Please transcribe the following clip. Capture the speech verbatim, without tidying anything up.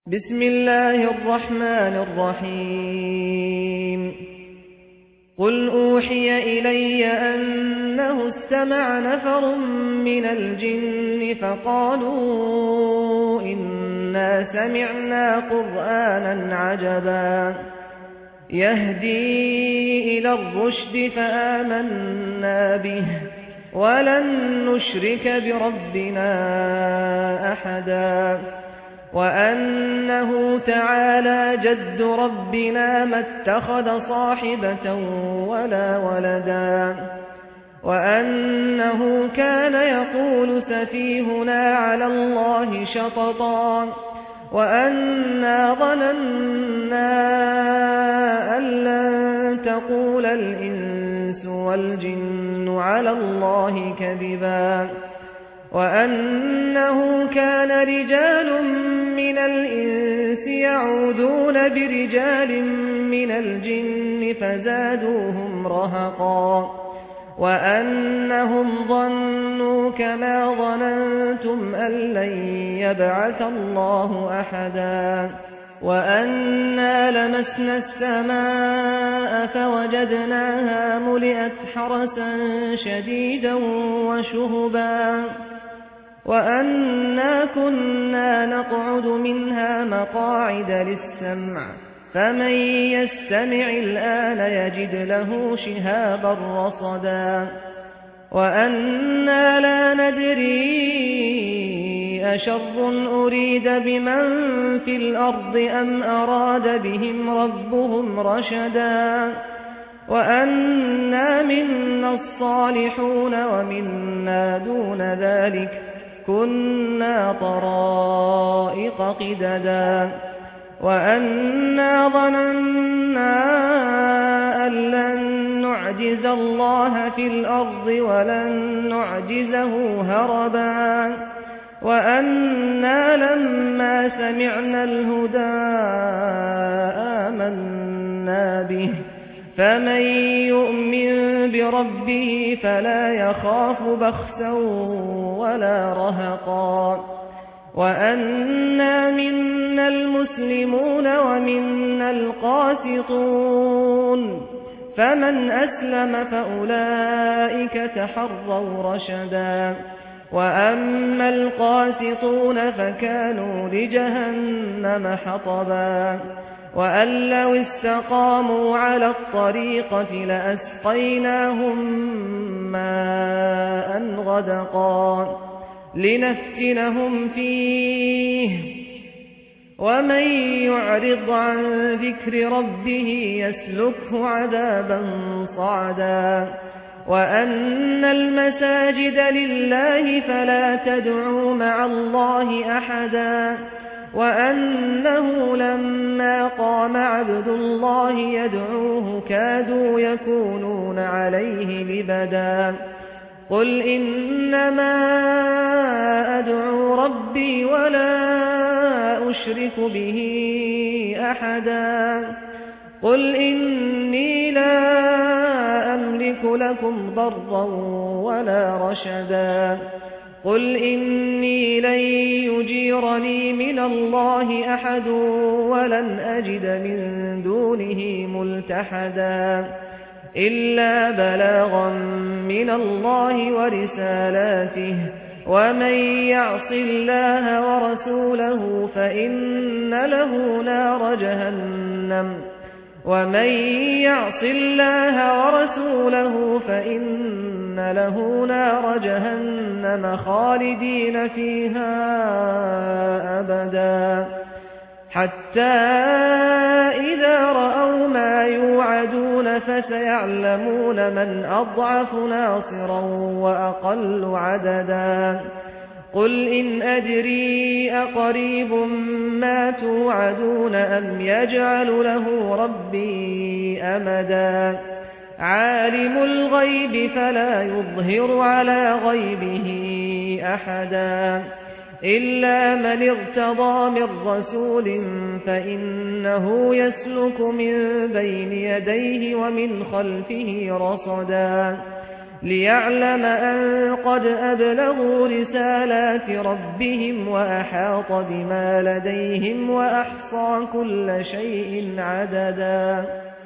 بسم الله الرحمن الرحيم قل أوحي إلي أنه استمع نفر من الجن فقالوا إنا سمعنا قرآنا عجبا يهدي إلى الرشد فآمنا به ولن نشرك بربنا أحدا وأنه تعالى جد ربنا ما اتخذ صاحبة ولا ولدا وأنه كان يقول سفيهنا على الله شططا وأنا ظننا أن لن تقول الإنس والجن على الله كذبا وأنه كان رجال من الإنس يعوذون برجال من الجن فزادوهم رهقا وأنهم ظنوا كما ظننتم أن لن يبعث الله أحدا وأنا لمسنا السماء فوجدناها ملئت حرسا شديدا وشهبا وأنا كنا نقعد منها مقاعد للسمع فمن يستمع الآن يجد له شهابا رصدا وأنا لا ندري أشر أريد بمن في الأرض أم أراد بهم ربهم رشدا وأنا منا الصالحون ومنا دون ذلك كنا طرائق قددا وأنا ظننا أن لن نعجز الله في الأرض ولن نعجزه هربا وأنا لما سمعنا الهدى آمنا به فمن يؤمن بربه فلا يخاف بخسا ولا رهقا وأنا منا المسلمون ومنا القاسطون فمن أسلم فأولئك تحروا رشدا وأما القاسطون فكانوا لجهنم حطبا وأن لو استقاموا على الطريقة لأسقيناهم ماء غدقا لنفتنهم فيه ومن يعرض عن ذكر ربه يسلكه عذابا صعدا وأن المساجد لله فلا تدعوا مع الله أحدا وأنه لما قام عبد الله يدعوه كادوا يكونون عليه لبدا قل إنما أدعو ربي ولا أشرك به أحدا قل إني لا أملك لكم ضرا ولا رشدا قل إني لن يجيرني من الله أحد ولن أجد من دونه ملتحدا إلا بلاغا من الله ورسالاته ومن يعص الله ورسوله فإن له نار جهنم ومن يعص الله ورسوله فإن له نار جهنم خالدين فيها أبدا حتى إذا رأوا ما يوعدون فسيعلمون من أضعف ناصرا وأقل عددا قل إن أدري أقريب ما توعدون أم يجعل له ربي أمدا عالم الغيب فلا يظهر على غيبه أحدا إلا من ارتضى من رسول فإنه يسلك من بين يديه ومن خلفه رصدا ليعلم أن قد أبلغوا رسالات ربهم وأحاط بما لديهم وأحصى كل شيء عددا